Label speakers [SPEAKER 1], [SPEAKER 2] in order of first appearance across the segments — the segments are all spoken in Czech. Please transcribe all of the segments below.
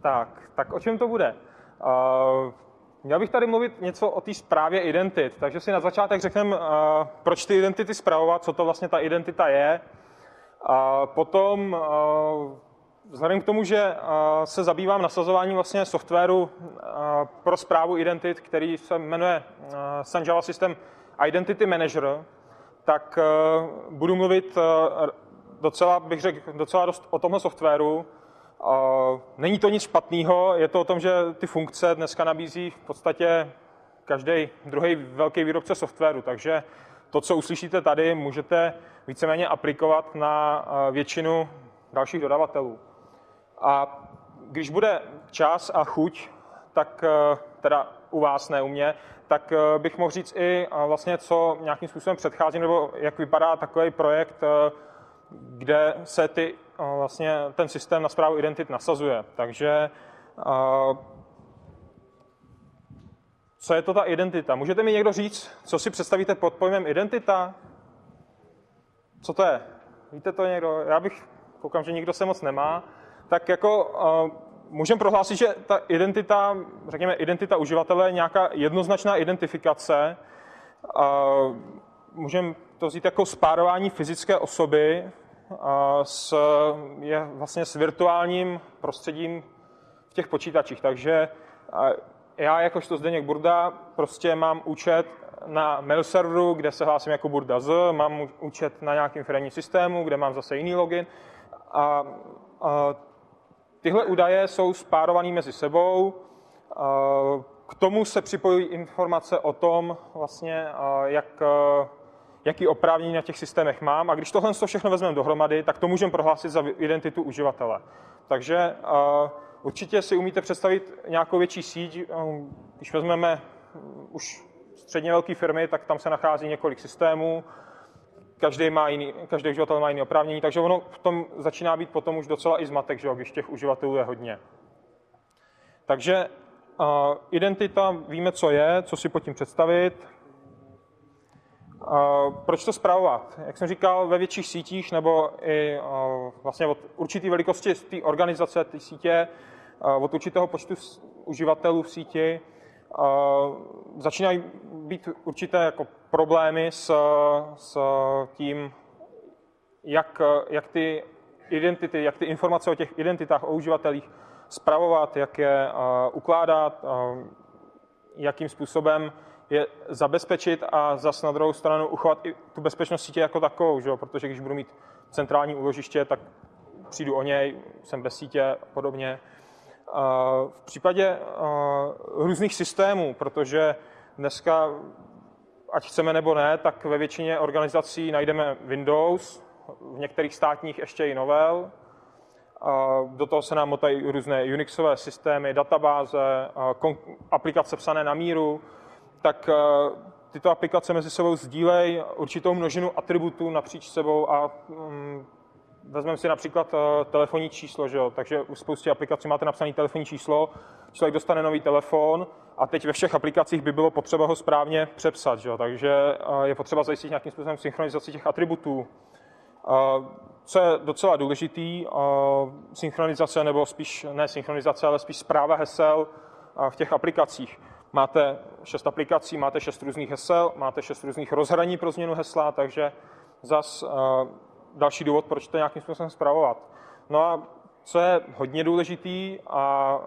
[SPEAKER 1] Tak o čem to bude? Měl bych tady mluvit něco o té správě identit, takže si na začátek řekneme, proč ty identity spravovat, co to vlastně ta identita je. Potom, vzhledem k tomu, že se zabývám nasazováním vlastně softwaru pro správu identit, který se jmenuje Sun Java System Identity Manager, tak budu mluvit docela dost o tomhle softwaru. Není to nic špatného, je to o tom, že ty funkce dneska nabízí v podstatě každý druhý velký výrobce softwaru, takže to, co uslyšíte tady, můžete víceméně aplikovat na většinu dalších dodavatelů. A když bude čas a chuť, tak teda u vás, ne u mě, tak bych mohl říct i vlastně, co nějakým způsobem předchází, nebo jak vypadá takový projekt, kde se vlastně ten systém na správu identit nasazuje. Takže co je to ta identita? Můžete mi někdo říct, co si představíte pod pojmem identita? Co to je? Víte to někdo? Já bych, koukám, že nikdo se moc nemá. Tak jako můžeme prohlásit, že ta identita, řekněme identita uživatele, je nějaká jednoznačná identifikace. Můžeme to vzít jako spárování fyzické osoby s virtuálním prostředím v těch počítačích. Takže já jakožto Zdeněk Burda prostě mám účet na mail serveru, kde se hlásím jako Burda Z, mám účet na nějakém firemním systému, kde mám zase jiný login. A tyhle údaje jsou spárované mezi sebou. K tomu se připojují informace o tom, vlastně, jaký oprávnění na těch systémech mám. A když tohle všechno vezmeme dohromady, tak to můžeme prohlásit za identitu uživatele. Takže určitě si umíte představit nějakou větší síť. Když vezmeme už středně velké firmy, tak tam se nachází několik systémů. Každý uživatel má jiné oprávnění, takže ono v tom začíná být potom už docela i zmatek, že, když těch uživatelů je hodně. Takže identita, víme, co je, co si pod tím představit. Proč to spravovat? Jak jsem říkal, ve větších sítích nebo i vlastně od určité velikosti té organizace, té sítě, od určitého počtu uživatelů v síti, začínají být určité jako problémy s tím, jak ty identity, jak ty informace o těch identitách, o uživatelích spravovat, jak je ukládat, jakým způsobem je zabezpečit a zase na druhou stranu uchovat i tu bezpečnost sítě jako takovou, že? Protože když budu mít centrální úložiště, tak přijdu o něj, jsem bez sítě a podobně. V případě různých systémů, protože dneska, ať chceme nebo ne, tak ve většině organizací najdeme Windows, v některých státních ještě i Novell. Do toho se nám motají různé Unixové systémy, databáze, aplikace psané na míru. Tak tyto aplikace mezi sebou sdílejí určitou množinu atributů napříč sebou a vezmeme si například telefonní číslo, že jo? Takže u spousty aplikací máte napsané telefonní číslo, člověk dostane nový telefon a teď ve všech aplikacích by bylo potřeba ho správně přepsat, že jo? Takže je potřeba zajistit nějakým způsobem synchronizaci těch atributů. Co je docela důležitý, synchronizace, nebo spíš ne synchronizace, ale spíš správa hesel v těch aplikacích. Máte 6 aplikací, máte 6 různých hesel, máte 6 různých rozhraní pro změnu hesla, takže zas další důvod, proč to nějakým způsobem spravovat. No a co je hodně důležitý a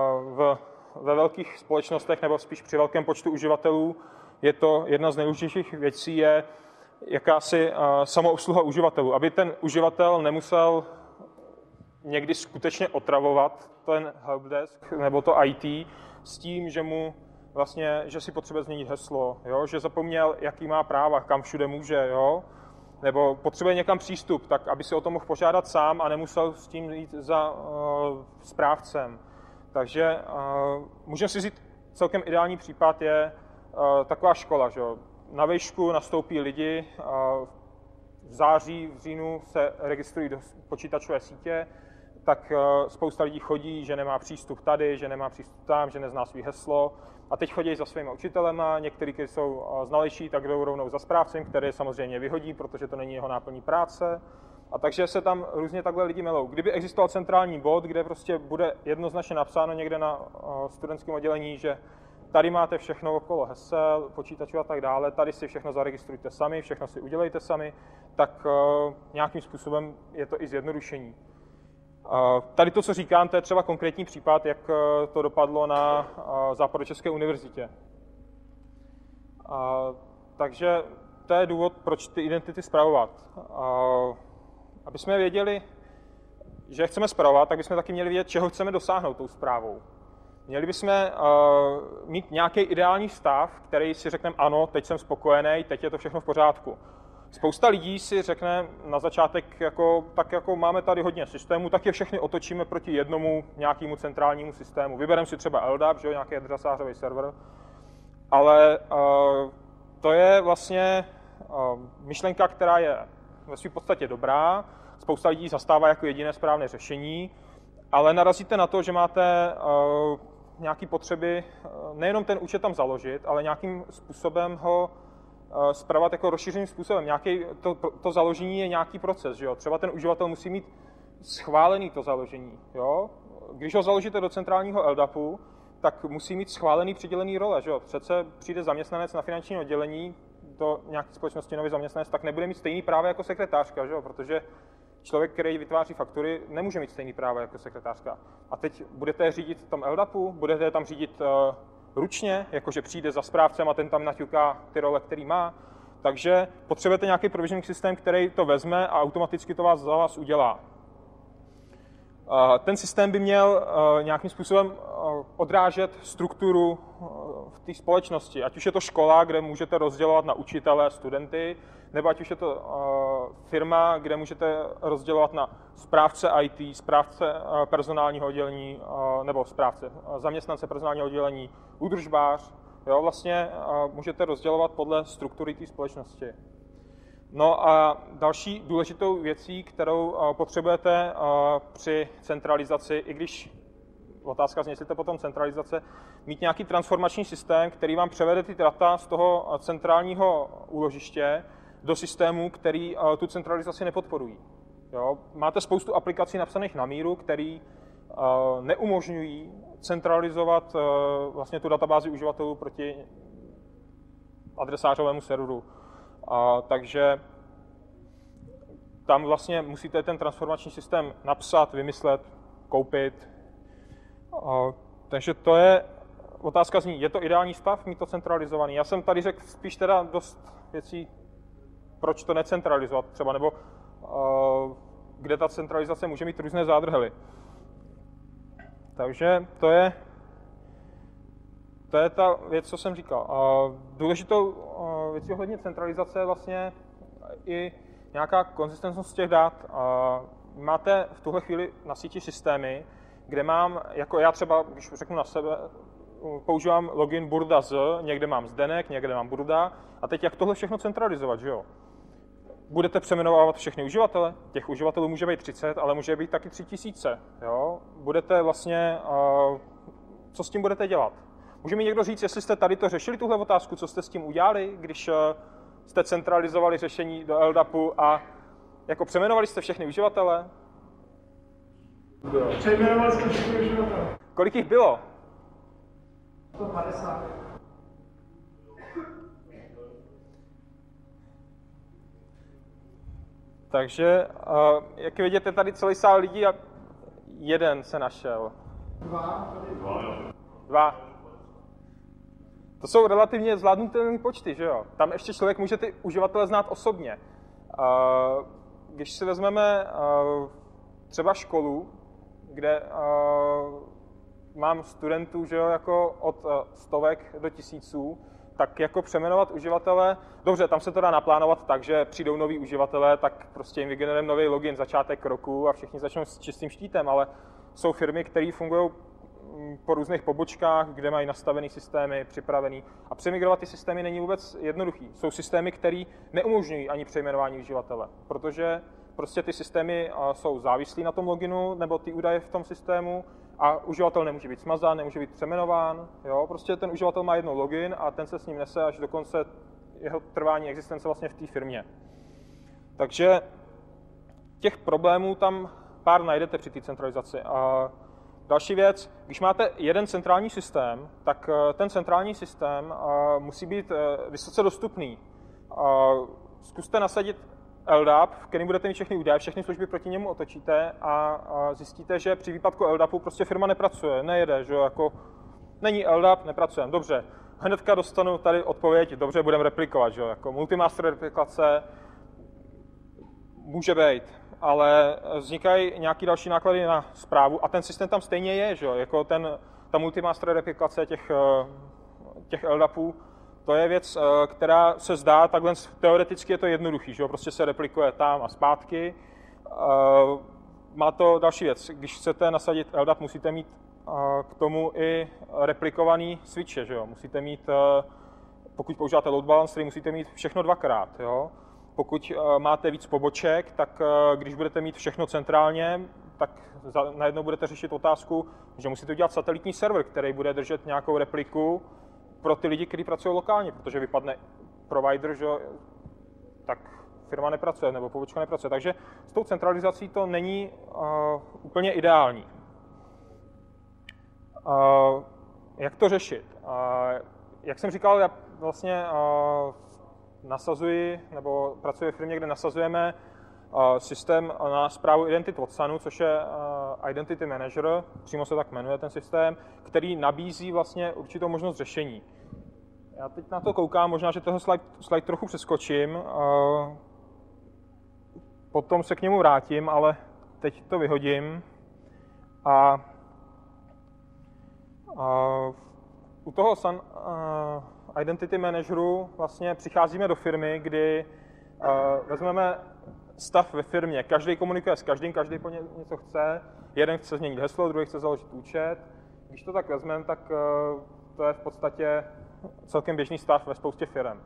[SPEAKER 1] ve velkých společnostech, nebo spíš při velkém počtu uživatelů, je to jedna z nejdůležitějších věcí, je jakási samoobsluha uživatelů, aby ten uživatel nemusel někdy skutečně otravovat ten helpdesk nebo to IT s tím, že si potřebuje změnit heslo, jo? Že zapomněl, jaký má práva, kam všude může, jo? Nebo potřebuje někam přístup, tak aby si o tom mohl požádat sám a nemusel s tím jít za správcem. Takže můžeme si říct, celkem ideální případ je taková škola, že jo? Na vejšku nastoupí lidi, v září, v říjnu se registrují do počítačové sítě, tak spousta lidí chodí, že nemá přístup tady, že nemá přístup tam, že nezná svý heslo. A teď chodí za svými učitelema, někteří, kteří jsou znalejší, tak jdou rovnou za správcem, který samozřejmě vyhodí, protože to není jeho náplní práce. A takže se tam různě takhle lidi melou. Kdyby existoval centrální bod, kde prostě bude jednoznačně napsáno někde na studentském oddělení, že tady máte všechno okolo hesel, počítačů a tak dále, tady si všechno zaregistrujte sami, všechno si udělejte sami, tak nějakým způsobem je to i zjednodušení. Tady to, co říkám, to je třeba konkrétní případ, jak to dopadlo na Západočeské univerzitě. Takže to je důvod, proč ty identity spravovat. Aby jsme věděli, že je chceme spravovat, tak bychom taky měli vědět, čeho chceme dosáhnout tou správou. Měli bychom mít nějaký ideální stav, který si řekneme, ano, teď jsem spokojený, teď je to všechno v pořádku. Spousta lidí si řekne na začátek, tak jako máme tady hodně systémů, tak je všechny otočíme proti jednomu nějakému centrálnímu systému. Vybereme si třeba LDAP, že jo, nějaký adresářový server, ale to je vlastně myšlenka, která je ve své podstatě dobrá. Spousta lidí zastává jako jediné správné řešení, ale narazíte na to, že máte nějaké potřeby nejenom ten účet tam založit, ale nějakým způsobem ho spravovat jako rozšířeným způsobem. To založení je nějaký proces, že jo? Třeba ten uživatel musí mít schválený to založení, jo? Když ho založíte do centrálního LDAPu, tak musí mít schválený přidělený role, že jo? Přece přijde zaměstnanec na finanční oddělení do nějaké společnosti, nový zaměstnanec, tak nebude mít stejný práva jako sekretářka, že jo? Protože člověk, který vytváří faktury, nemůže mít stejný práva jako sekretářka. A teď budete je řídit v tom LDAPu, budete je tam řídit ručně, jakože přijde za správcem a ten tam naťuká ty role, který má. Takže potřebujete nějaký provisioning systém, který to vezme a automaticky to za vás udělá. Ten systém by měl nějakým způsobem odrážet strukturu v té společnosti. Ať už je to škola, kde můžete rozdělovat na učitele, studenty, nebo ať už je to firma, kde můžete rozdělovat na správce IT, správce personálního oddělení, nebo zaměstnance personálního oddělení, údržbář. Jo, vlastně můžete rozdělovat podle struktury té společnosti. No a další důležitou věcí, kterou potřebujete při centralizaci, i když otázka zní, jestli to potom centralizace, mít nějaký transformační systém, který vám převede ty data z toho centrálního úložiště do systémů, který tu centralizaci nepodporují. Jo? Máte spoustu aplikací napsaných na míru, které neumožňují centralizovat vlastně tu databázi uživatelů proti adresářovému serveru. Takže tam vlastně musíte ten transformační systém napsat, vymyslet, koupit. Takže to je, otázka zní, je to ideální stav, mít to centralizovaný? Já jsem tady řekl spíš teda dost věcí, proč to necentralizovat třeba, nebo kde ta centralizace může mít různé zádrhely. Takže to je ta věc, co jsem říkal. Důležitou věcí ohledně centralizace je vlastně i nějaká konzistentnost těch dat. Máte v tuhle chvíli na síti systémy, kde mám, jako já třeba, když řeknu na sebe, používám login Burda někde mám Zdenek, někde mám Burda, a teď jak tohle všechno centralizovat, že jo? Budete přejmenovávat všechny uživatele, těch uživatelů může být 30, ale může být taky 3000, jo? Budete vlastně, co s tím budete dělat? Může mi někdo říct, jestli jste tady to řešili, tuhle otázku, co jste s tím udělali, když jste centralizovali řešení do LDAPu a jako přejmenovali jste všechny uživatele?
[SPEAKER 2] Přejmenovali jsme všechny uživatele.
[SPEAKER 1] Kolik jich bylo?
[SPEAKER 2] 150.
[SPEAKER 1] Takže, jak vidíte, tady celý sál lidí a jeden se našel. Dva. To jsou relativně zvládnutelné počty, že jo? Tam ještě člověk může ty uživatele znát osobně. Když si vezmeme třeba školu, kde mám studentů, že jo, jako od stovek do tisíců, tak jako přejmenovat uživatele, dobře, tam se to dá naplánovat tak, že přijdou noví uživatelé, tak prostě jim vygenerujeme nový login, začátek roku a všichni začnou s čistým štítem, ale jsou firmy, které fungují po různých pobočkách, kde mají nastavený systémy, připravený. A přemigrovat ty systémy není vůbec jednoduchý. Jsou systémy, které neumožňují ani přejmenování uživatele, protože prostě ty systémy jsou závislí na tom loginu nebo ty údaje v tom systému a uživatel nemůže být smazán, nemůže být přejmenován. Jo? Prostě ten uživatel má jednou login a ten se s ním nese až do konce jeho trvání existence vlastně v té firmě. Takže těch problémů tam pár najdete při té centralizaci. A další věc, když máte jeden centrální systém, tak ten centrální systém musí být vysoce dostupný. Zkuste nasadit LDAP, v kterém budete mít všechny údaje, všechny služby proti němu otočíte a zjistíte, že při výpadku LDAPu prostě firma nepracuje, nejede, že jako není LDAP, nepracujeme. Dobře, hnedka dostanu tady odpověď, dobře, budeme replikovat, že jako multimaster replikace může být, ale vznikají nějaké další náklady na správu a ten systém tam stejně je, že jako ta multimaster replikace těch LDAPů, to je věc, která se zdá, takhle teoreticky je to jednoduchý, že prostě se replikuje tam a zpátky. Má to další věc, když chcete nasadit LDAP, musíte mít k tomu i replikovaný switche, že jo? Musíte mít, pokud používáte load balancery, musíte mít všechno dvakrát, jo? Pokud máte víc poboček, tak když budete mít všechno centrálně, tak najednou budete řešit otázku, že musíte udělat satelitní server, který bude držet nějakou repliku pro ty lidi, kteří pracují lokálně, protože vypadne provider, že tak firma nepracuje nebo pobočka nepracuje. Takže s tou centralizací to není úplně ideální. Jak to řešit? Jak jsem říkal, já vlastně nasazuji, nebo pracuji v firmě, kde nasazujeme systém na správu identit od Sunu, což je Identity Manager, přímo se tak jmenuje ten systém, který nabízí vlastně určitou možnost řešení. Já teď na to koukám, možná, že tohle slide trochu přeskočím, potom se k němu vrátím, ale teď to vyhodím. U toho Sun Identity Manageru vlastně přicházíme do firmy, kdy vezmeme stav ve firmě. Každý komunikuje s každým, každý po něm něco chce. Jeden chce změnit heslo, druhý chce založit účet. Když to tak vezmeme, tak to je v podstatě celkem běžný stav ve spoustě firm.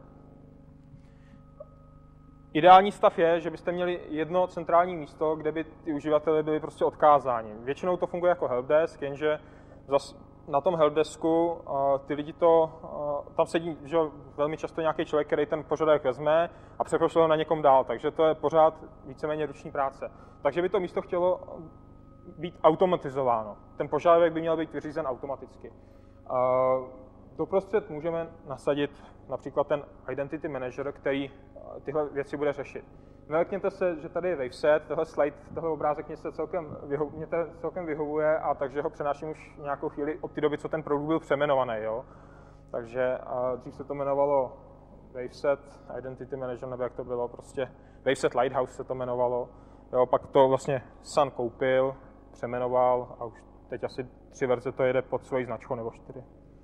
[SPEAKER 1] Ideální stav je, že byste měli jedno centrální místo, kde by ty uživatelé byli prostě odkázáni. Většinou to funguje jako helpdesk, jenže na tom helpdesku ty lidi tam sedí, že velmi často nějaký člověk, který ten požadavek vezme a přepošle ho na někom dál, takže to je pořád víceméně ruční práce. Takže by to místo chtělo být automatizováno. Ten požadavek by měl být vyřízen automaticky. Doprostřed můžeme nasadit například ten Identity Manager, který tyhle věci bude řešit. Nelekněte se, že tady je waveset, tenhle slide, tenhle obrázek mě celkem vyhovuje, a takže ho přenáším už nějakou chvíli od té doby, co ten produkt byl přejmenovaný. Jo? Takže dřív se to jmenovalo waveset, Identity Manager, nebo jak to bylo, prostě waveset Lighthouse se to jmenovalo. Jo? Pak to vlastně Sun koupil, přemenoval a už teď asi 3 verze to jede pod svojí značkou, nebo 4.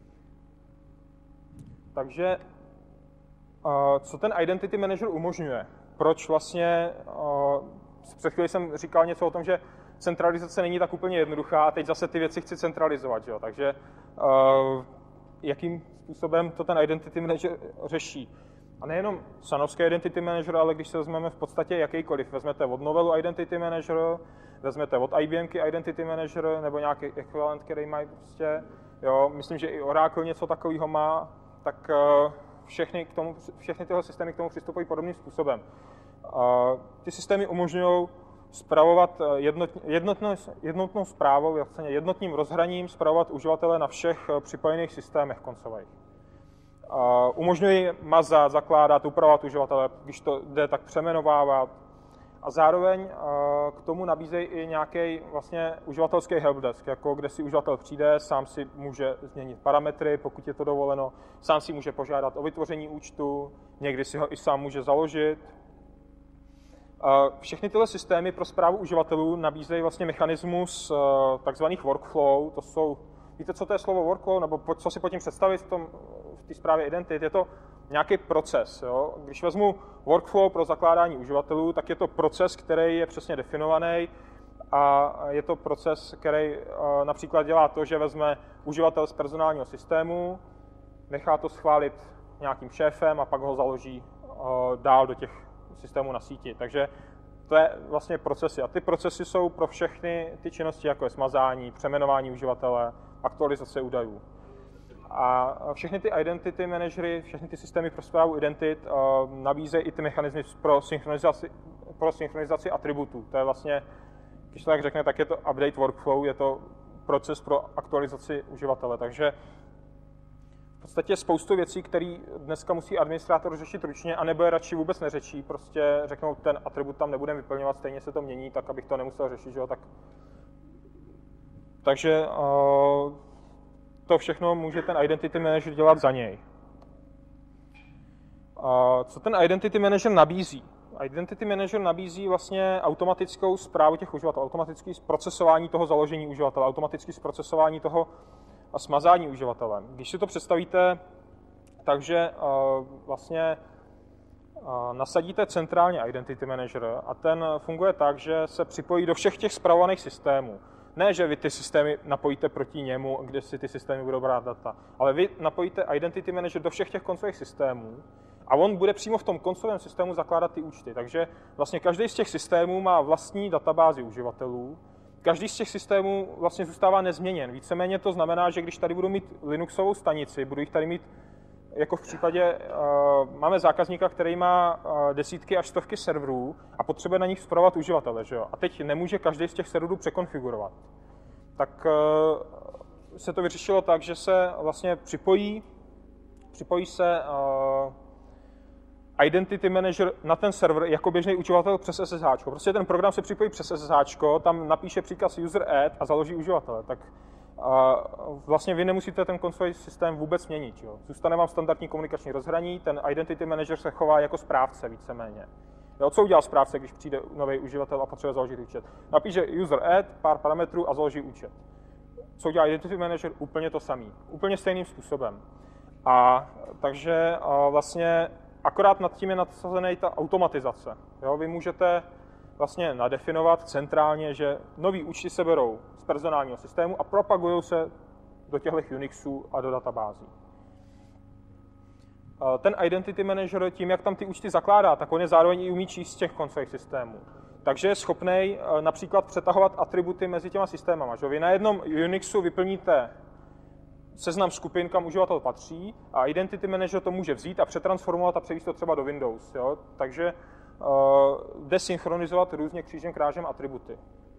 [SPEAKER 1] Takže co ten Identity Manager umožňuje? Proč vlastně, před chvíli jsem říkal něco o tom, že centralizace není tak úplně jednoduchá a teď zase ty věci chci centralizovat, jo? Takže jakým způsobem to ten Identity Manager řeší? A nejenom Sunovský Identity Manager, ale když se vezmeme v podstatě jakýkoliv, vezmete od Novelu Identity Manager, vezmete od IBMky Identity Manager nebo nějaký ekvivalent, který mají prostě, jo, myslím, že i Oracle něco takového má, tak všechny tyhle systémy k tomu přistupují podobným způsobem. Ty systémy umožňují spravovat jednotnou správou, jednotným rozhraním spravovat uživatele na všech připojených systémech koncových. Umožňují mazat, zakládat, upravovat uživatele, když to jde, tak přeměnovávat. A zároveň k tomu nabízejí i nějaký vlastně uživatelský helpdesk, jako kde si uživatel přijde, sám si může změnit parametry, pokud je to dovoleno, sám si může požádat o vytvoření účtu, někdy si ho i sám může založit. Všechny tyhle systémy pro správu uživatelů nabízejí vlastně mechanismus takzvaných workflow. To jsou, víte, co to je slovo workflow, nebo co si pod tím představit v té správě identit? Je to nějaký proces. Jo? Když vezmu workflow pro zakládání uživatelů, tak je to proces, který je přesně definovaný, a je to proces, který například dělá to, že vezme uživatel z personálního systému, nechá to schválit nějakým šéfem a pak ho založí dál do těch systémů na síti. Takže to je vlastně procesy. A ty procesy jsou pro všechny ty činnosti, jako je smazání, přeměnování uživatele, aktualizace údajů. A všechny ty identity managery, všechny ty systémy pro správu identit nabízejí i ty mechanismy pro pro synchronizaci atributů. To je vlastně, když to tak řekne, tak je to update workflow, je to proces pro aktualizaci uživatele. Takže v podstatě spoustu věcí, které dneska musí administrátor řešit ručně, anebo je radši vůbec neřečí, prostě řeknou, ten atribut tam nebudeme vyplňovat, stejně se to mění, tak abych to nemusel řešit, že jo, takže to všechno může ten Identity Manager dělat za něj. Co ten Identity Manager nabízí? Identity Manager nabízí vlastně automatickou správu těch uživatelů, automatické zprocesování toho založení uživatele, automatické zprocesování toho a smazání uživatele. Když si to představíte, takže vlastně nasadíte centrálně Identity Manager a ten funguje tak, že se připojí do všech těch spravovaných systémů. Ne, že vy ty systémy napojíte proti němu, kde si ty systémy budou brát data, ale vy napojíte Identity Manager do všech těch koncových systémů a on bude přímo v tom koncovém systému zakládat ty účty. Takže vlastně každý z těch systémů má vlastní databázi uživatelů. Každý z těch systémů vlastně zůstává nezměněn. Víceméně to znamená, že když tady budu mít Linuxovou stanici, budu jich tady mít, jako v případě, máme zákazníka, který má desítky až stovky serverů a potřebuje na nich spravovat uživatele, že jo? A teď nemůže každý z těch serverů překonfigurovat. Tak se to vyřešilo tak, že se vlastně připojí se Identity Manager na ten server jako běžný uživatel přes SSH. Prostě ten program se připojí přes SSH, tam napíše příkaz user add a založí uživatele. Tak vlastně vy nemusíte ten koncový systém vůbec měnit. Jo. Zůstane vám standardní komunikační rozhraní, ten Identity Manager se chová jako správce víceméně. Jo, co udělá správce, když přijde nový uživatel a potřebuje založit účet? Napíše user add, pár parametrů a založí účet. Co udělá Identity Manager? Úplně to samý. Úplně stejným způsobem. Takže vlastně akorát nad tím je nadsazená ta automatizace. Jo, vy můžete vlastně nadefinovat centrálně, že nový účty se berou z personálního systému a propagují se do těchto Unixů a do databází. Ten Identity Manager tím, jak tam ty účty zakládá, tak on je zároveň i umí číst z těch koncových systémů. Takže je schopný například přetahovat atributy mezi těma systémama. Že? Vy na jednom Unixu vyplníte seznam skupin, kam uživatel patří, a Identity Manager to může vzít a přetransformovat a převést to třeba do Windows. Jo? Takže jde synchronizovat různě křížem krážem atributy.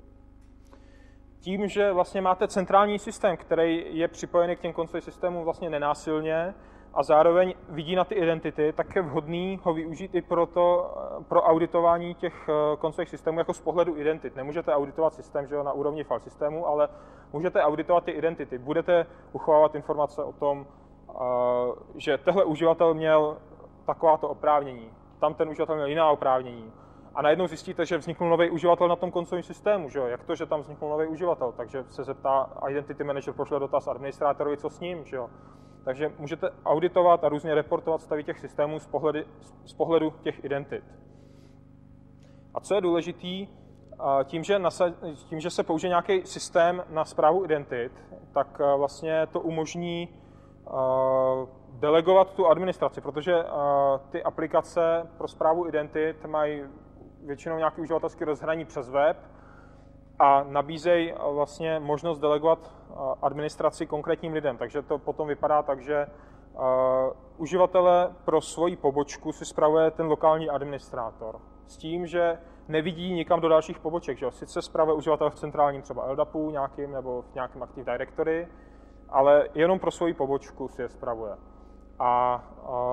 [SPEAKER 1] Tím, že vlastně máte centrální systém, který je připojený k těm koncovým systémům vlastně nenásilně a zároveň vidí na ty identity, tak je vhodný ho využít i pro auditování těch koncových systémů jako z pohledu identit. Nemůžete auditovat systém, že jo, na úrovni file systému, ale můžete auditovat ty identity. Budete uchovávat informace o tom, že tehle uživatel měl takováto oprávnění, tam ten uživatel měl jiná oprávnění. A najednou zjistíte, že vzniknul nový uživatel na tom koncovém systému, že jo? Jak to, že tam vzniknul nový uživatel? Takže se zeptá Identity Manager, pošle dotaz administrátorovi, co s ním, že jo? Takže můžete auditovat a různě reportovat stavy těch systémů z pohledu těch identit. A co je důležitý, tím, že se použije nějaký systém na správu identit, tak vlastně to umožní delegovat tu administraci, protože ty aplikace pro správu identit mají většinou nějaký uživatelský rozhraní přes web a nabízejí vlastně možnost delegovat administraci konkrétním lidem. Takže to potom vypadá tak, že uživatele pro svoji pobočku si spravuje ten lokální administrátor. S tím, že nevidí nikam do dalších poboček. Že? Sice spravuje uživatel v centrálním třeba LDAPu nějakým nebo v nějakém Active Directory, ale jenom pro svoji pobočku si je spravuje. A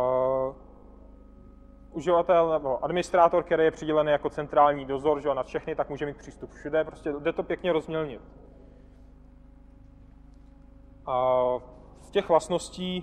[SPEAKER 1] uživatel nebo administrátor, který je přidělený jako centrální dozor, že nad všechny, tak může mít přístup všude, prostě jde to pěkně rozmělnit. Z těch vlastností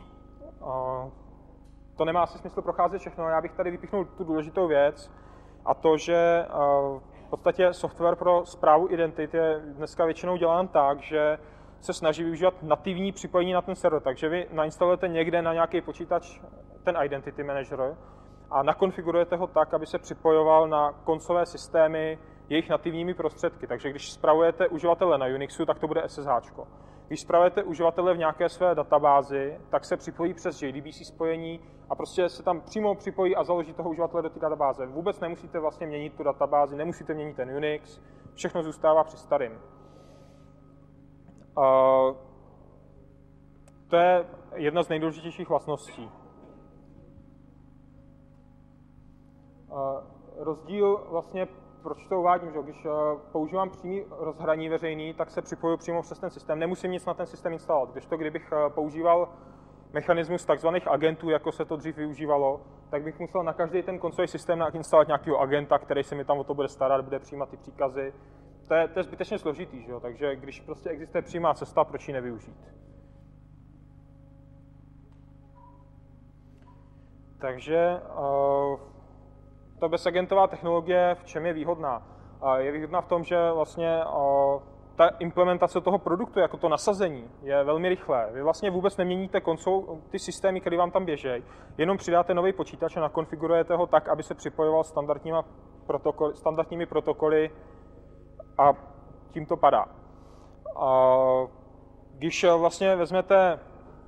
[SPEAKER 1] to nemá asi smysl procházet všechno, já bych tady vypíchnul tu důležitou věc, a to, že v podstatě software pro správu identit je dneska většinou dělán tak, že se snaží využívat nativní připojení na ten server, takže vy nainstalujete někde na nějaký počítač ten Identity Manager a nakonfigurujete ho tak, aby se připojoval na koncové systémy jejich nativními prostředky. Takže když spravujete uživatele na Unixu, tak to bude SSH. Když spravujete uživatele v nějaké své databázi, tak se připojí přes JDBC spojení a prostě se tam přímo připojí a založí toho uživatele do té databáze. Vůbec nemusíte vlastně měnit tu databázi, nemusíte měnit ten Unix, všechno zůstává při starým. To je jedna z nejdůležitějších vlastností. rozdíl vlastně, proč to uvádím, že když používám přímý rozhraní veřejný, tak se připojuji přímo přes ten systém, nemusím nic na ten systém instalovat. Kdežto kdybych používal mechanismus takzvaných agentů, jako se to dřív využívalo, tak bych musel na každý ten koncový systém instalovat nějakého agenta, který se mi tam o to bude starat, bude přijímat ty příkazy. To je zbytečně složitý, že jo? Takže když prostě existuje přímá cesta, proč ji nevyužít? Takže ta bezagentová technologie v čem je výhodná? Je výhodná v tom, že vlastně ta implementace toho produktu, jako to nasazení, je velmi rychlé. Vy vlastně vůbec neměníte ty systémy, které vám tam běžejí, jenom přidáte nový počítač a nakonfigurujete ho tak, aby se připojoval standardními protokoly a tím to padá. Když vlastně vezmete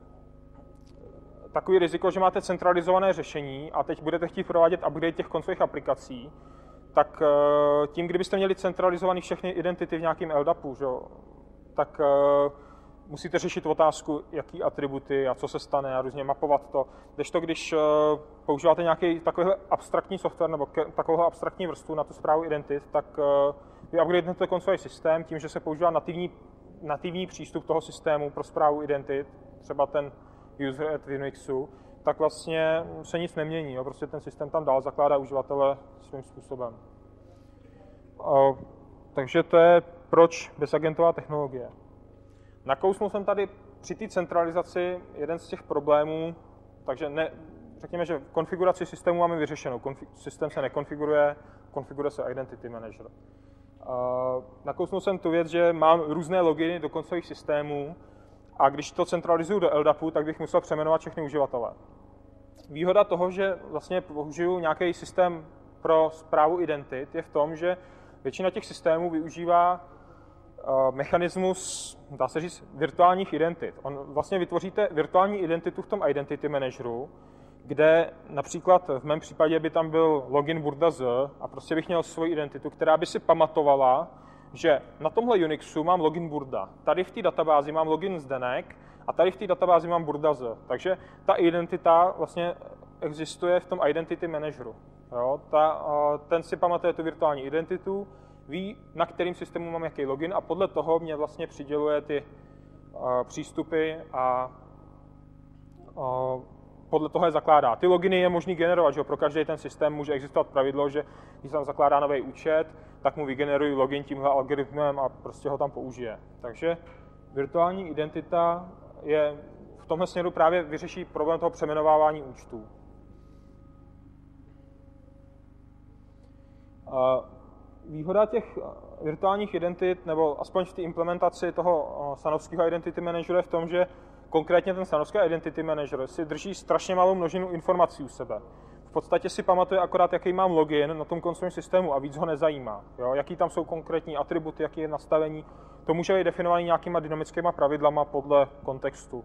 [SPEAKER 1] takový riziko, že máte centralizované řešení a teď budete chtít provádět upgrade těch koncových aplikací, tak tím, kdybyste měli centralizovaný všechny identity v nějakém LDAPu, že, tak musíte řešit otázku, jaký atributy a co se stane a různě mapovat to. Kdežto když používáte nějaký takovýhle abstraktní software nebo takovou abstraktní vrstvu na tu správu identit, tak vy upgradenete koncový systém tím, že se používá nativní přístup toho systému pro správu identit, třeba ten user at Unixu, tak vlastně se nic nemění. Jo? Prostě ten systém tam dál zakládá uživatele svým způsobem. Takže to je proč bezagentová technologie. Nakousnul jsem tady při té centralizaci jeden z těch problémů, takže řekněme, že v konfiguraci systému máme vyřešenou. Systém se nekonfiguruje, konfiguruje se Identity Manager. Nakousnul jsem tu věc, že mám různé loginy do koncových systémů a když to centralizuju do LDAPu, tak bych musel přejmenovat všechny uživatele. Výhoda toho, že vlastně použiju nějaký systém pro správu identit, je v tom, že většina těch systémů využívá mechanismus, dá se říct, virtuálních identit. Vlastně vytvoříte virtuální identitu v tom Identity Manageru, kde například v mém případě by tam byl login burda z a prostě bych měl svoji identitu, která by si pamatovala, že na tomhle Unixu mám login burda, tady v té databázi mám login Zdenek a tady v té databázi mám burda z. Takže ta identita vlastně existuje v tom Identity Manageru. Jo? Ten si pamatuje tu virtuální identitu, ví, na kterým systému mám jaký login a podle toho mě vlastně přiděluje ty přístupy a podle toho je zakládá. Ty loginy je možný generovat, že pro každý ten systém může existovat pravidlo, že když tam zakládá nový účet, tak mu vygenerují login tímhle algoritmem a prostě ho tam použije. Takže virtuální identita je v tomhle směru právě vyřeší problém toho přeměnovávání účtů. Výhoda těch virtuálních identit, nebo aspoň v té implementaci toho sanovského Identity Manageru je v tom, že konkrétně ten sanovský Identity Manager si drží strašně malou množinu informací u sebe. V podstatě si pamatuje akorát, jaký mám login na tom koncovém systému a víc ho nezajímá. Jo? Jaký tam jsou konkrétní atributy, jaký je nastavení, to může být definovaný nějakýma dynamickýma pravidlama podle kontextu.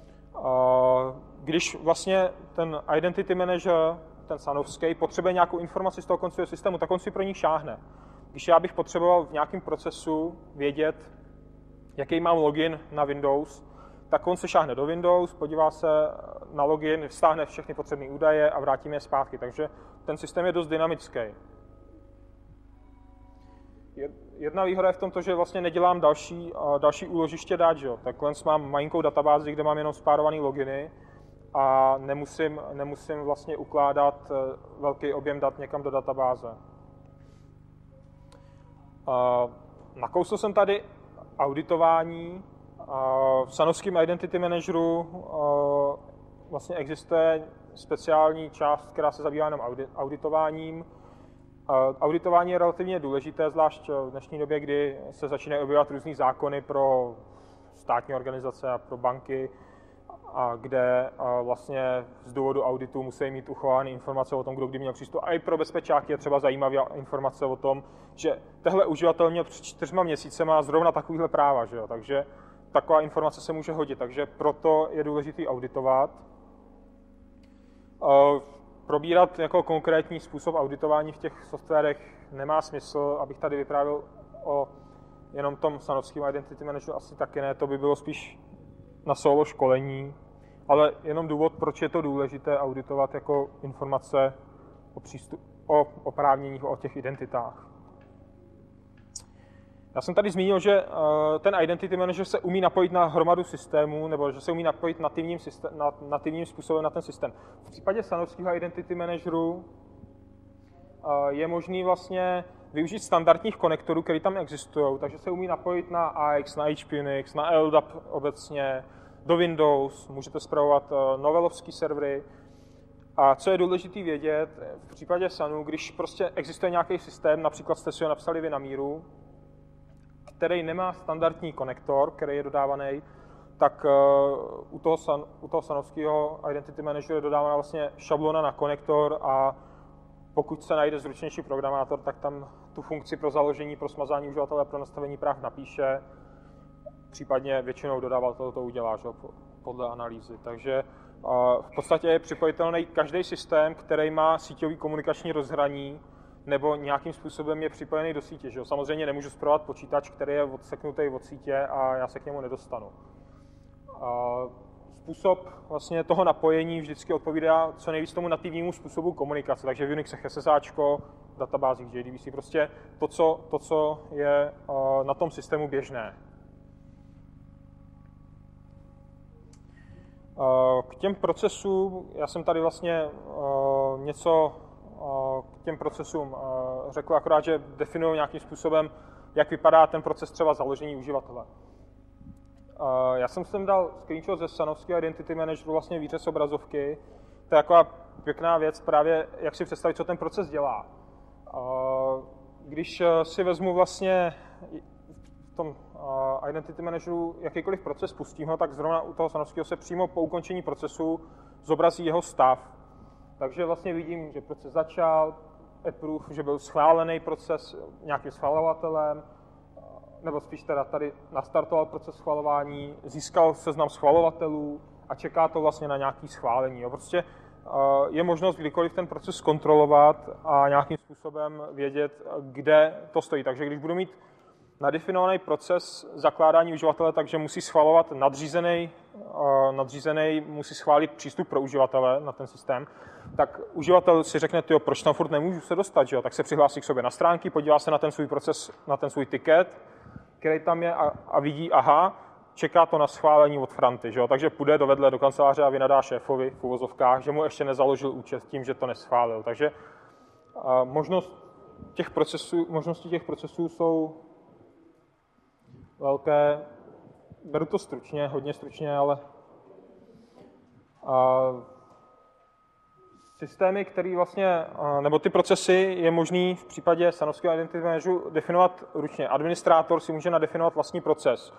[SPEAKER 1] Když vlastně ten Identity Manager, ten sanovský, potřebuje nějakou informaci z toho koncového systému, tak on si pro ní šáhne. Když já bych potřeboval v nějakém procesu vědět, jaký mám login na Windows, tak on se šáhne do Windows, podívá se na login, stáhne všechny potřebné údaje a vrátí je zpátky. Takže ten systém je dost dynamický. Jedna výhoda je v tom, že vlastně nedělám další úložiště dat. Takhle mám malinkou databázi, kde mám jenom spárované loginy a nemusím vlastně ukládat velký objem dat někam do databáze. Nakousl jsem tady auditování. V sanovském Identity Manageru vlastně existuje speciální část, která se zabývá jenom auditováním. Auditování je relativně důležité, zvlášť v dnešní době, kdy se začínají objevovat různý zákony pro státní organizace a pro banky, a kde vlastně z důvodu auditu musí mít uchovány informace o tom, kdo kdy měl přístup. A i pro bezpečáky je třeba zajímavá informace o tom, že tehle uživatel měl před 4 měsícema zrovna takovýhle práva, že jo? Takže taková informace se může hodit, takže proto je důležitý auditovat. Probírat jako konkrétní způsob auditování v těch softwarech nemá smysl, abych tady vyprávěl o jenom tom sanovském Identity Manageru, asi taky ne, to by bylo spíš na solo školení, ale jenom důvod, proč je to důležité auditovat jako informace o oprávněních, o těch identitách. Já jsem tady zmínil, že ten Identity Manager se umí napojit na hromadu systémů, nebo že se umí napojit nativním způsobem na ten systém. V případě Sanovského Identity Manageru je možný vlastně využít standardních konektorů, které tam existují, takže se umí napojit na AX, na HP Unix, na LDAP obecně, do Windows, můžete spravovat novelovský servery. A co je důležité vědět, v případě Sanu, když prostě existuje nějaký systém, například jste si ho napsali vy na míru, který nemá standardní konektor, který je dodávaný, tak u toho Sanovského Identity Manageru je dodávána vlastně šablona na konektor a pokud se najde zručnější programátor, tak tam tu funkci pro založení, pro smazání uživatele, pro nastavení práv napíše, případně většinou dodavatel to udělá, že, podle analýzy. Takže v podstatě je připojitelný každý systém, který má síťový komunikační rozhraní nebo nějakým způsobem je připojený do sítě. Že? Samozřejmě nemůžu spravovat počítač, který je odseknutý od sítě a já se k němu nedostanu. Způsob vlastně toho napojení vždycky odpovídá co nejvíc tomu nativnímu způsobu komunikace. Takže v Unixech SSAčko, v databázích JDBC, prostě to, co je na tom systému běžné. K těm procesům, já jsem tady vlastně něco k těm procesům řekl, akorát, že definují nějakým způsobem, jak vypadá ten proces třeba založení uživatele. Já jsem sem dal screenshot ze Sanovského Identity Manageru, vlastně výřez obrazovky. To je taková pěkná věc, právě jak si představit, co ten proces dělá. Když si vezmu vlastně v tom Identity Manageru jakýkoliv proces, pustím ho, tak zrovna u toho Sanovského se přímo po ukončení procesu zobrazí jeho stav. Takže vlastně vidím, že proces začal, approve, že byl schválený proces nějakým schvalovatelem, nebo spíš teda tady nastartoval proces schvalování, získal seznam schvalovatelů a čeká to vlastně na nějaké schválení. Jo. Prostě je možnost kdykoliv ten proces zkontrolovat a nějakým způsobem vědět, kde to stojí. Takže když budu mít nadefinovaný proces zakládání uživatele, takže musí schvalovat nadřízený musí schválit přístup pro uživatele na ten systém, tak uživatel si řekne, tyjo, proč tam furt nemůžu se dostat, že jo? Tak se přihlásí k sobě na stránky, podívá se na ten svůj proces, na ten svůj ticket, který tam je a vidí, aha, čeká to na schválení od Franty, že jo? Takže půjde do kanceláře a vynadá šéfovi v uvozovkách, že mu ještě nezaložil účet tím, že to neschválil. Takže možnosti těch procesů jsou velké. Beru to stručně, hodně stručně, ale systémy, které vlastně, nebo ty procesy je možný v případě Sanovského Identity Manageru definovat ručně. Administrátor si může nadefinovat vlastní proces.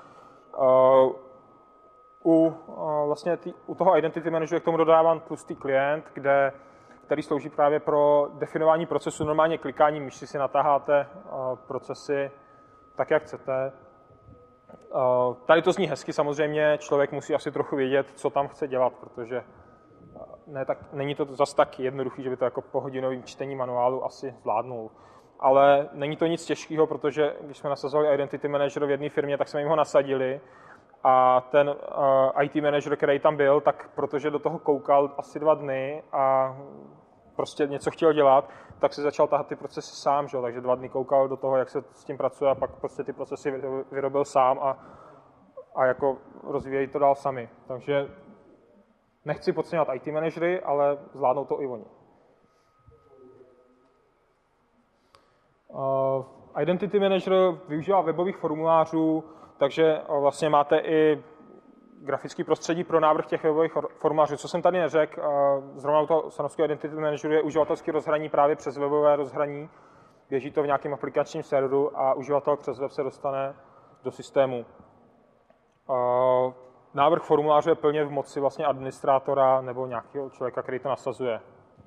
[SPEAKER 1] U toho Identity Manageru je k tomu dodáván tlustý klient, který slouží právě pro definování procesu. Normálně klikáním myši si natáháte procesy tak, jak chcete. Tady to zní hezky, samozřejmě člověk musí asi trochu vědět, co tam chce dělat, protože není to zas tak jednoduchý, že by to jako po hodinovém čtení manuálu asi zvládnul. Ale není to nic těžkého, protože když jsme nasazovali Identity Manager v jedné firmě, tak jsme jim ho nasadili a ten IT manager, který tam byl, tak protože do toho koukal asi 2 dny a prostě něco chtěl dělat, tak si začal tahat ty procesy sám, že? Takže 2 dny koukal do toho, jak se s tím pracuje a pak prostě ty procesy vyrobil sám a jako rozvíjejí to dál sami. Takže nechci podceňovat IT manažery, ale zvládnou to i oni. Identity Manager využívá webových formulářů, takže vlastně máte i grafický prostředí pro návrh těch webových formulářů. Co jsem tady neřekl, zrovna u toho Sanovského Identity Manageru je uživatelské rozhraní právě přes webové rozhraní. Běží to v nějakém aplikačním serveru a uživatel přes web se dostane do systému. Návrh formuláře je plně v moci vlastně administrátora nebo nějakého člověka, který to nasazuje.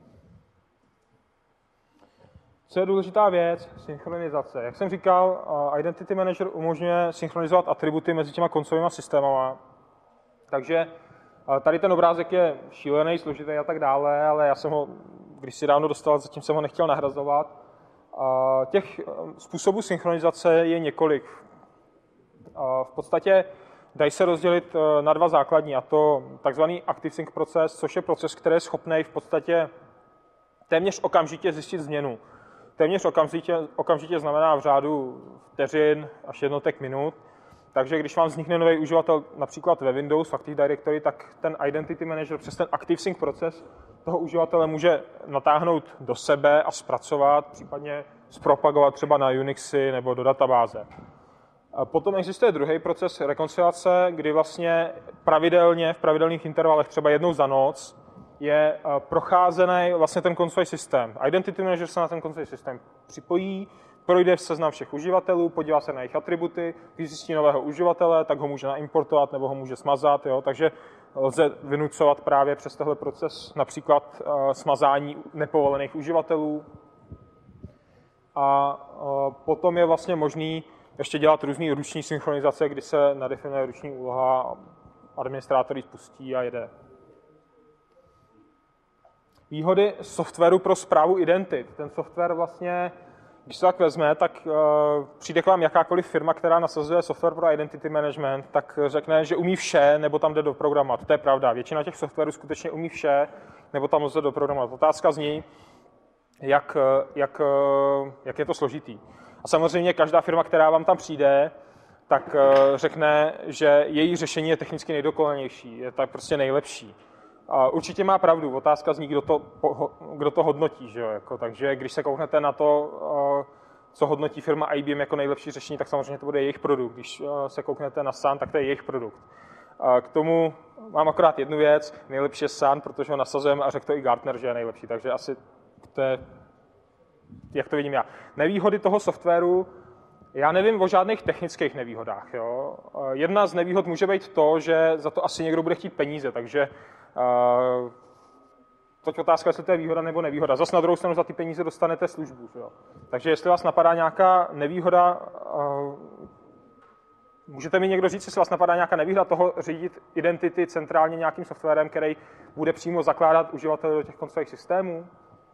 [SPEAKER 1] Co je důležitá věc? Synchronizace. Jak jsem říkal, Identity Manager umožňuje synchronizovat atributy mezi těma koncovými systémama. Takže tady ten obrázek je šílený, složitý a tak dále, ale já jsem ho kdysi dávno dostal, zatím jsem ho nechtěl nahrazovat. Těch způsobů synchronizace je několik. V podstatě dají se rozdělit na 2 základní, a to takzvaný Active Sync proces, což je proces, který je schopný v podstatě téměř okamžitě zjistit změnu. Téměř okamžitě znamená v řádu vteřin až jednotek minut. Takže když vám vznikne nový uživatel například ve Windows, v Active Directory, tak ten Identity Manager přes ten ActiveSync proces toho uživatele může natáhnout do sebe a zpracovat, případně zpropagovat třeba na Unixy nebo do databáze. A potom existuje druhý proces rekonciliace, kdy vlastně pravidelně, v pravidelných intervalech, třeba jednou za noc, je procházený vlastně ten koncový systém. Identity Manager se na ten koncový systém připojí, projde seznam všech uživatelů, podívá se na jejich atributy, když zjistí nového uživatele, tak ho může naimportovat nebo ho může smazat. Jo? Takže lze vynucovat právě přes tenhle proces například smazání nepovolených uživatelů. A potom je vlastně možný ještě dělat různý ruční synchronizace, kdy se nadefinuje ruční úloha, administrátor ji spustí a jede. Výhody softwaru pro správu identit. Ten software vlastně, když se tak vezme, tak přijde k vám jakákoliv firma, která nasazuje software pro identity management, tak řekne, že umí vše, nebo tam jde doprogramovat. To je pravda. Většina těch softwarů skutečně umí vše, nebo tam lze doprogramovat. Otázka zní, jak je to složitý. A samozřejmě každá firma, která vám tam přijde, tak řekne, že její řešení je technicky nejdokonalější, je tak prostě nejlepší. A určitě má pravdu. Otázka zní, kdo to hodnotí. Že jo? Takže když se kouknete na to, co hodnotí firma IBM jako nejlepší řešení, tak samozřejmě to bude jejich produkt. Když se kouknete na Sun, tak to je jejich produkt. A k tomu mám akorát jednu věc. Nejlepší je Sun, protože ho nasazujeme a řekl to i Gartner, že je nejlepší. Takže asi to je, jak to vidím já. Nevýhody toho softwaru, já nevím o žádných technických nevýhodách. Jo? Jedna z nevýhod může být to, že za to asi někdo bude chtít peníze, takže toť otázka, jestli to je výhoda nebo nevýhoda. Zas na druhou stranu za ty peníze dostanete službu. Jo? Takže jestli vás napadá nějaká nevýhoda, můžete mi někdo říct, jestli vás napadá nějaká nevýhoda toho řídit identity centrálně nějakým softwarem, který bude přímo zakládat uživatele do těch koncových systémů?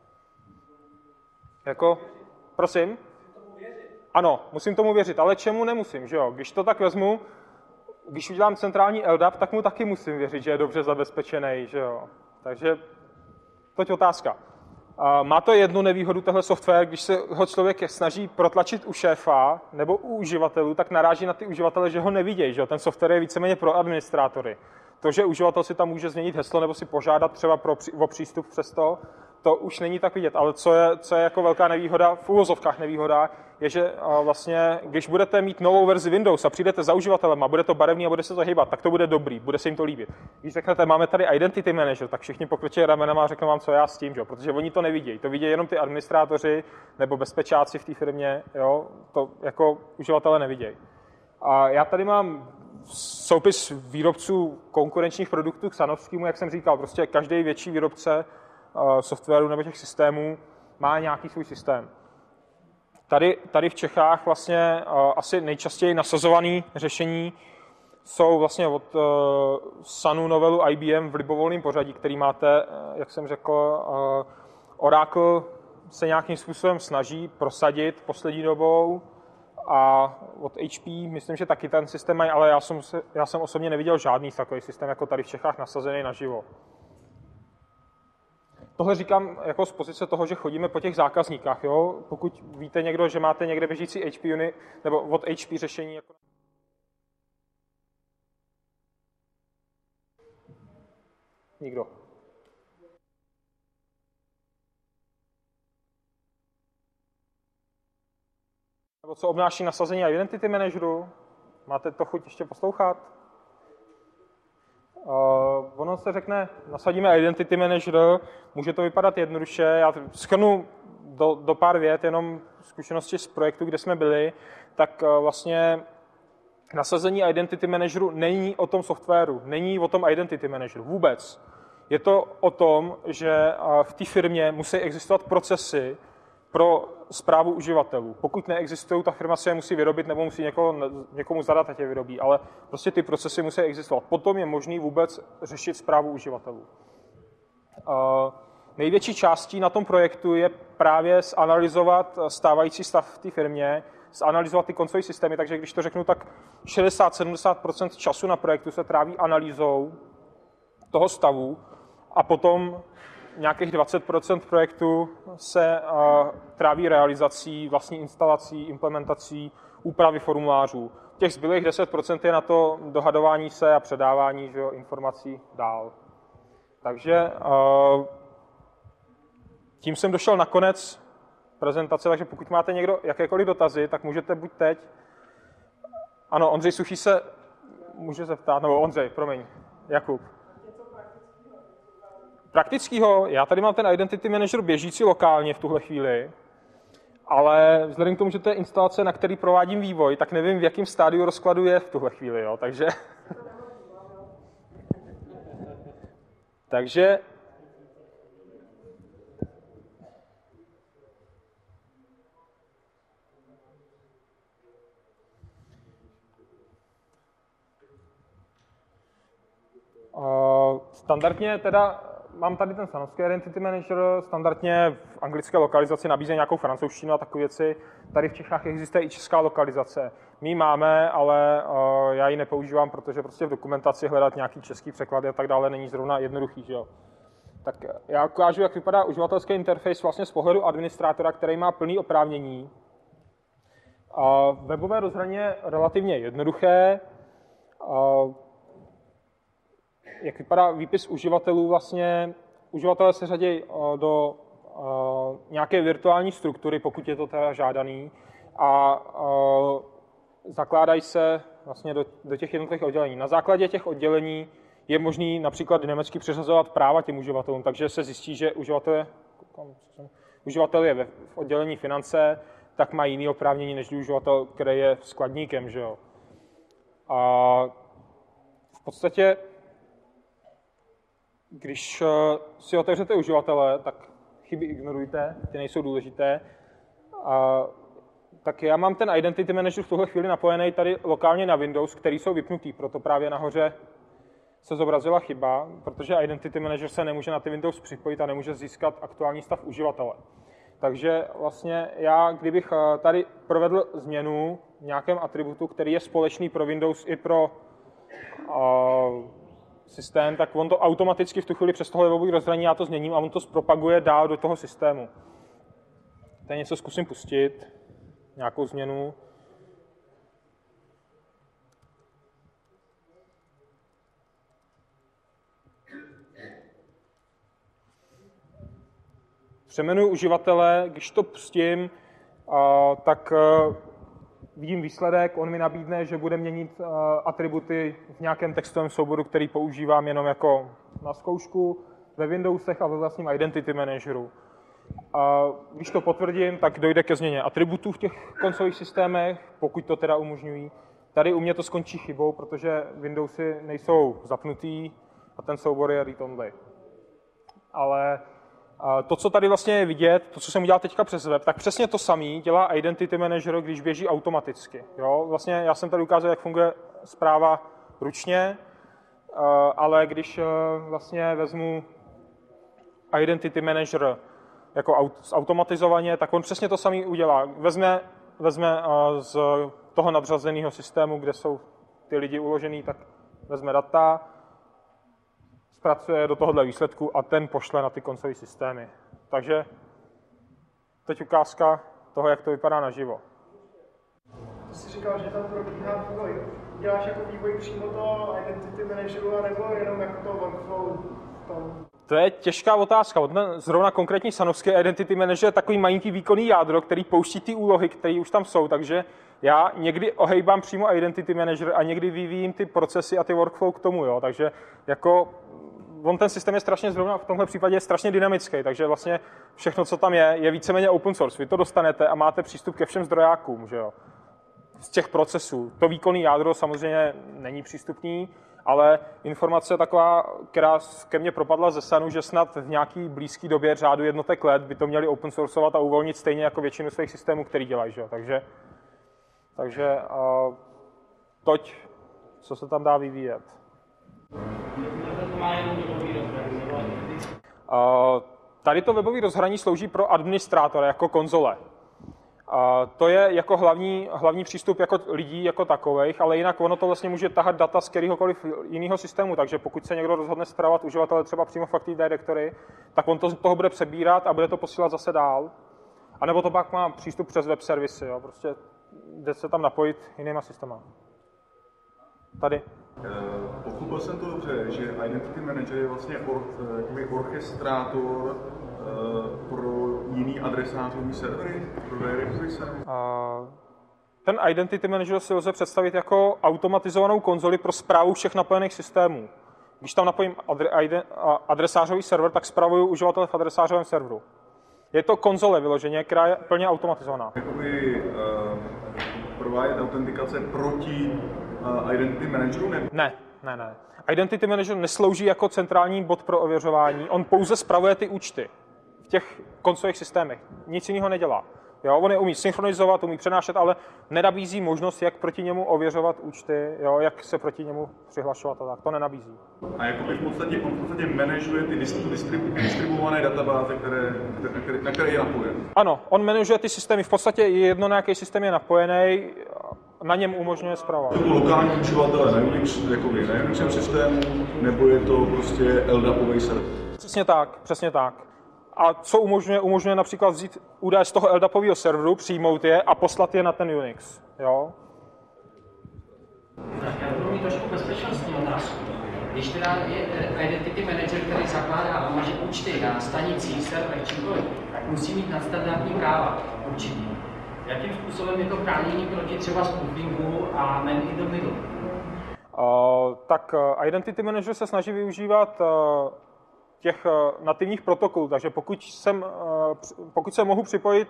[SPEAKER 1] Jako, prosím? Ano, musím tomu věřit, ale čemu nemusím, že jo? Když to tak vezmu, když udělám centrální LDAP, tak mu taky musím věřit, že je dobře zabezpečený, že jo? Takže toť otázka. Má to jednu nevýhodu tohle software, když se ho člověk snaží protlačit u šéfa nebo u uživatelů, tak naráží na ty uživatele, že ho nevidějí, že jo? Ten software je víceméně pro administrátory. To, že uživatel si tam může změnit heslo nebo si požádat třeba o přístup přes to už není tak vidět. Ale co je jako velká nevýhoda, v uvozovkách nevýhoda, je, že vlastně, když budete mít novou verzi Windows a přijdete za uživatelem a bude to barevný a bude se to hýbat, tak to bude dobrý, bude se jim to líbit. Když řeknete, máme tady Identity Manager, tak všichni pokrčí ramenama a řeknou vám, co já s tím, že? Protože oni to nevidějí. To vidějí jenom ty administrátoři nebo bezpečáci v té firmě, jo? To jako uživatelé nevidějí. A já tady mám soupis výrobců konkurenčních produktů k Sanovskému, jak jsem říkal, prostě každý větší výrobce softwaru nebo těch systémů má nějaký svůj systém. Tady v Čechách vlastně asi nejčastěji nasazované řešení jsou vlastně od Sunu novelu IBM v libovolném pořadí, který máte, jak jsem řekl, Oracle se nějakým způsobem snaží prosadit poslední dobou a od HP myslím, že taky ten systém mají, ale já jsem osobně neviděl žádný takový systém jako tady v Čechách nasazený naživo. Tohle říkám jako z pozice toho, že chodíme po těch zákazníkách. Jo? Pokud víte někdo, že máte někde běžící HP unit, nebo od HP řešení. Jako... Nikdo. Nebo co obnáší nasazení Identity Manageru? Máte to chuť ještě poslouchat? Ono se řekne, nasadíme Identity Manager, může to vypadat jednoduše. Já shrnu do pár vět jenom zkušenosti z projektu, kde jsme byli, tak vlastně nasazení Identity Manageru není o tom softwaru, není o tom Identity Manageru vůbec. Je to o tom, že v té firmě musí existovat procesy pro správu uživatelů. Pokud neexistují, ta firma si je musí vyrobit nebo musí někomu zadat, ať je vyrobí, ale prostě ty procesy musí existovat. Potom je možný vůbec řešit správu uživatelů. Největší částí na tom projektu je právě zanalyzovat stávající stav v té firmě, zanalyzovat ty koncové systémy, takže když to řeknu, tak 60-70% času na projektu se tráví analýzou toho stavu a potom nějakých 20% projektu se tráví realizací, vlastní instalací, implementací, úpravy formulářů. Těch zbylých 10% je na to dohadování se a předávání, že jo, informací dál. Takže tím jsem došel na konec prezentace, takže pokud máte někdo jakékoliv dotazy, tak můžete buď teď. Ano, Ondřej Suchý se může zeptat, nebo Ondřej, promiň, Jakub. Praktického? Já tady mám ten Identity Manager běžící lokálně v tuhle chvíli, ale vzhledem k tomu, že to je instalace, na který provádím vývoj, tak nevím, v jakém stádiu rozkladu je v tuhle chvíli, jo, takže... takže... Standardně teda mám tady ten sanovský Identity Manager, standardně v anglické lokalizaci nabízí nějakou francouzštinu a takové věci. Tady v Čechách existuje i česká lokalizace. My ji máme, ale já ji nepoužívám, protože prostě v dokumentaci hledat nějaký český překlady a tak dále není zrovna jednoduchý, že jo. Tak já ukážu, jak vypadá uživatelský interface vlastně z pohledu administrátora, který má plný oprávnění. Webové rozhraní je relativně jednoduché. Jak vypadá výpis uživatelů, vlastně uživatelé se řadí do nějaké virtuální struktury, pokud je to teda žádaný, a zakládají se vlastně do těch jednotlivých oddělení. Na základě těch oddělení je možný například dynamicky přiřazovat práva těm uživatelům, takže se zjistí, že uživatel je v oddělení finance, tak má jiný oprávnění než uživatel, který je skladníkem, že jo. A v podstatě když si otevřete uživatele, tak chyby ignorujte, ty nejsou důležité. Tak já mám ten Identity Manager v tuhle chvíli napojený tady lokálně na Windows, který jsou vypnutý, proto právě nahoře se zobrazila chyba, protože Identity Manager se nemůže na ty Windows připojit a nemůže získat aktuální stav uživatele. Takže vlastně já, kdybych tady provedl změnu v nějakém atributu, který je společný pro Windows i pro systém, tak on to automaticky v tu chvíli přes tohle webové rozhraní já to změním a on to zpropaguje dál do toho systému. Tady něco zkusím pustit, nějakou změnu. Přeměnuji uživatele, když to pustím, tak vidím výsledek, on mi nabídne, že bude měnit atributy v nějakém textovém souboru, který používám jenom jako na zkoušku ve Windowsech a ve vlastním Identity Manageru. Když to potvrdím, tak dojde ke změně atributů v těch koncových systémech, pokud to teda umožňují. Tady u mě to skončí chybou, protože Windowsy nejsou zapnutý a ten soubor je read-only. Ale to, co tady vlastně je vidět, to, co jsem udělal teďka přes web, tak přesně to samé dělá Identity Manager, když běží automaticky. Jo? Vlastně já jsem tady ukázal, jak funguje správa ručně, ale když vlastně vezmu Identity Manager jako automatizovaně, tak on přesně to samé udělá. Vezme z toho nadřazeného systému, kde jsou ty lidi uložený, tak vezme data, zpracuje do tohohle výsledku a ten pošle na ty koncové systémy. Takže teď ukázka toho, jak to vypadá naživo.
[SPEAKER 2] Ty jsi říkal, že tam probíhá vývoj. Děláš jako vývoj přímo toho Identity Manageru, nebo jenom jako to workflow tam?
[SPEAKER 1] To je těžká otázka. Zrovna konkrétní sanovský Identity Manager je takový malinký výkonný jádro, který pouští ty úlohy, které už tam jsou, takže já někdy ohejbám přímo Identity Manager a někdy vyvíjím ty procesy a ty workflow k tomu, jo. Takže jako on ten systém je strašně zrovna v tomhle případě je strašně dynamický, takže vlastně všechno, co tam je víceméně open source. Vy to dostanete a máte přístup ke všem zdrojákům, že jo. Z těch procesů. To výkonný jádro samozřejmě není přístupný, ale informace taková, která ke mně propadla ze SANu, že snad v nějaký blízké době řádu jednotek let by to měli open sourceovat a uvolnit stejně jako většinu svých systémů, který dělají. Že? Takže toť, co se tam dá vyvíjet. Tady to webové rozhraní slouží pro administrátora jako konzole. To je jako hlavní přístup jako lidí jako takových, ale jinak ono to vlastně může tahat data z kteréhokoliv jiného systému, takže pokud se někdo rozhodne spravovat uživatele třeba přímo v Active Directory, tak on toho bude přebírat a bude to posílat zase dál. A nebo to pak má přístup přes web servisy, jo? Prostě jde se tam napojit jinýma systémy. Tady.
[SPEAKER 3] Pochopil jsem to dobře, že Identity Manager je vlastně orchestrátor pro jiný adresářový servery, pro directory servery?
[SPEAKER 1] Ten Identity Manager si lze představit jako automatizovanou konzoli pro správu všech napojených systémů. Když tam napojím adresářový server, tak spravuju uživatele v adresářovém serveru. Je to konzole vyloženě, která je plně automatizovaná.
[SPEAKER 3] Jakoby provádět autentikace proti Identity Manageru?
[SPEAKER 1] Ne. Identity Manager neslouží jako centrální bod pro ověřování, on pouze spravuje ty účty v těch koncových systémech. Nic jiného nedělá. Jo, on je umí synchronizovat, umí přenášet, ale nenabízí možnost, jak proti němu ověřovat účty, jo, jak se proti němu přihlašovat a tak. To nenabízí.
[SPEAKER 3] A jakoby v podstatě manažuje ty distribuované databáze, na které je napojen.
[SPEAKER 1] Ano, on manažuje ty systémy. V podstatě je jedno, na jaký systém je napojený, na něm umožňuje správu.
[SPEAKER 3] Je to lokální uživatele na Unix, jakoby na Unixovém systému, nebo je to prostě LDAPový server?
[SPEAKER 1] Přesně tak. A co umožňuje? Umožňuje například vzít údaje z toho LDAPového serveru, přijmout je a poslat je na ten Unix. Jo?
[SPEAKER 4] Já budu mít trošku bezpečnostní otázku. Když teda je Identity Manager, který zakládá a maže účty na stanicích, serverech, čímkoliv, tak musí mít nadstandardní práva určitý. Jakým způsobem je to chránění proti třeba spoofingu a man in the middle?
[SPEAKER 1] Tak Identity Manager se snaží využívat těch nativních protokolů, takže pokud se mohu připojit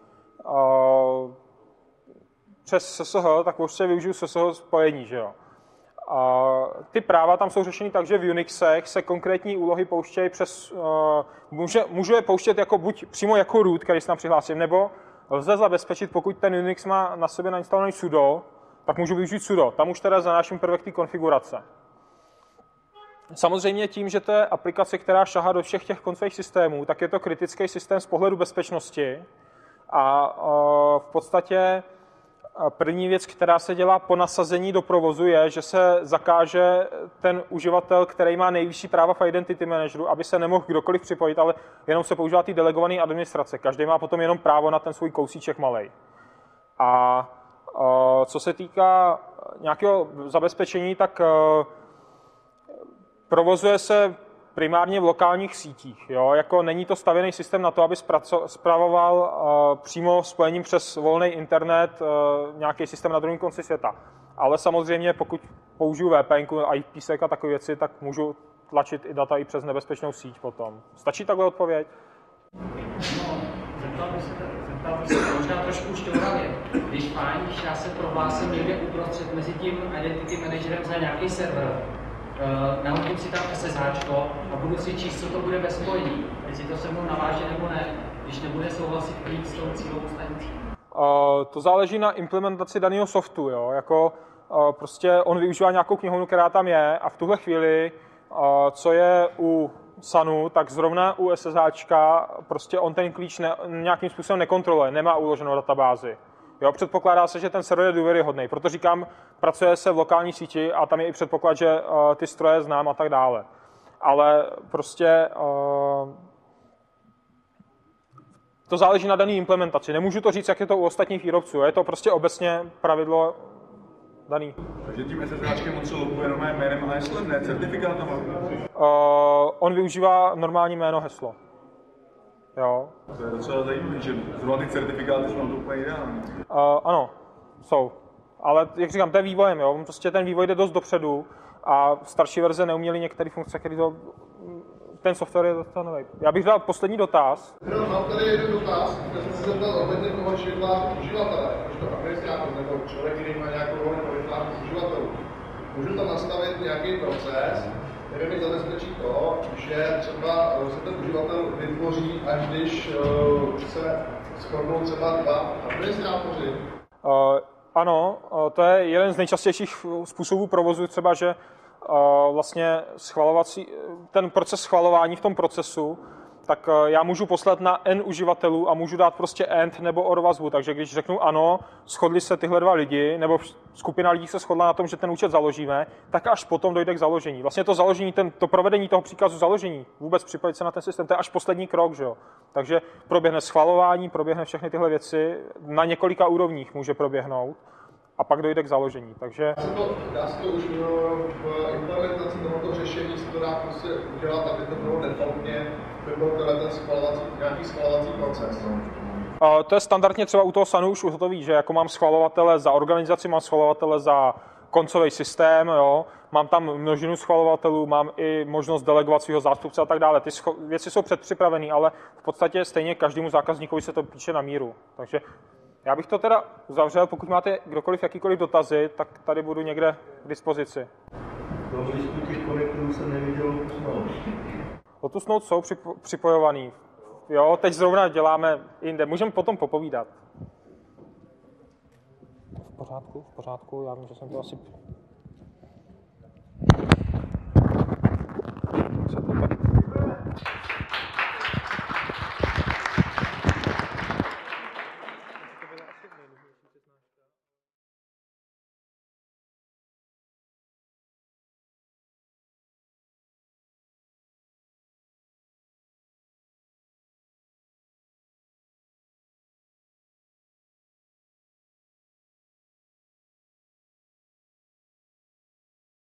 [SPEAKER 1] přes SSH, tak prostě využiju SSH spojení, že jo. Ty práva tam jsou řešeny tak, že v Unixech se konkrétní úlohy pouštějí přes, můžu je pouštět jako buď přímo jako root, který se tam přihlásím, nebo lze zabezpečit, pokud ten Unix má na sobě nainstalovaný sudo, tak můžu využít sudo. Tam už teda zanáším prvek té konfigurace. Samozřejmě tím, že to je aplikace, která šahá do všech těch koncových systémů, tak je to kritický systém z pohledu bezpečnosti a v podstatě první věc, která se dělá po nasazení do provozu, je, že se zakáže ten uživatel, který má nejvyšší práva v Identity Manageru, aby se nemohl kdokoliv připojit, ale jenom se používá ty delegované administrace. Každý má potom jenom právo na ten svůj kousíček malej. A co se týká nějakého zabezpečení, tak provozuje se primárně v lokálních sítích. Jo? Jako není to stavěný systém na to, aby spravoval přímo spojením přes volný internet nějaký systém na druhém konci světa. Ale samozřejmě, pokud použiju VPN, IPsec a takové věci, tak můžu tlačit i data i přes nebezpečnou síť potom. Stačí takhle odpověď?
[SPEAKER 4] Zeptal bych se možná trošku šťouravě. Když já se prohlásím někde uprostřed mezi tím Identity Managerem za nějaký server, nahodím si tam SSHčko a budu si číst, co to bude ve spojení. Jestli to se mnou naváže nebo ne, když nebude souhlasit klíč s tou cílovou stanicí.
[SPEAKER 1] To záleží na implementaci daného softu. Jo? Jako, prostě on využívá nějakou knihovnu, která tam je a v tuhle chvíli, co je u SANu, tak zrovna u SSHčka prostě on ten klíč nějakým způsobem nekontroluje, nemá uloženou databázi. Jo, předpokládá se, že ten server je důvěryhodný, proto říkám, pracuje se v lokální síti a tam je i předpoklad, že ty stroje znám a tak dále. Ale prostě to záleží na dané implementaci. Nemůžu to říct, jak je to u ostatních výrobců. Je to prostě obecně pravidlo daný.
[SPEAKER 3] Takže tím SSHčkem on se loguje normálně jménem a heslem, ne certifikátem?
[SPEAKER 1] On využívá normální jméno, heslo. Jo.
[SPEAKER 3] To je docela zajímavé, že zrovna ty certifikáty jsou na to úplně ideální.
[SPEAKER 1] Ano, jsou. Ale jak říkám, to je vývojem, jo. Prostě ten vývoj jde dost dopředu a starší verze neuměly některé funkce, které to... Ten software je docela nový. Já bych dal poslední dotaz.
[SPEAKER 5] Mám tady jeden dotaz, kde jsem se zeptal ohledně toho šidla uživatele, protože to administrátor nebo člověk, který má nějakou roli pro vytváření uživatelů. Můžu tam nastavit nějaký proces, který mi zabezpečí to, že třeba se ten uživatel vytvoří, až když se shodnou třeba dva administrátoři.
[SPEAKER 1] Ano, to je jeden z nejčastějších způsobů provozu, třeba, že vlastně ten proces schvalování v tom procesu tak já můžu poslat na n uživatelů a můžu dát prostě end nebo or vazbu. Takže když řeknu ano, shodli se tyhle dva lidi, nebo skupina lidí se shodla na tom, že ten účet založíme, tak až potom dojde k založení. Vlastně to založení, to provedení toho příkazu založení, vůbec připojit se na ten systém, to je až poslední krok, že jo. Takže proběhne schvalování, proběhne všechny tyhle věci, na několika úrovních může proběhnout a pak dojde k založení. Takže
[SPEAKER 5] Dá se to už v implementaci tohoto řešení se to dá prostě udělat, aby to bylo defaultně, by byl ten nějaký schvalovací proces.
[SPEAKER 1] To je standardně třeba u toho SANu už hotový, že jako mám schvalovatele za organizaci, mám schvalovatele za koncový systém, jo? Mám tam množinu schvalovatelů, mám i možnost delegovat svého zástupce a tak dále. Ty věci jsou předpřipravené, ale v podstatě stejně každému zákazníkovi se to píše na míru. Takže já bych to teda uzavřel, pokud máte kdokoliv jakýkoliv dotazy, tak tady budu někde k dispozici.
[SPEAKER 6] Do listu těch konektorů jsem neviděl Lotus.
[SPEAKER 1] Lotus Notes jsou připojovaný. Jo, teď zrovna děláme jinde. Můžeme potom popovídat. V pořádku, já vím, že jsem to asi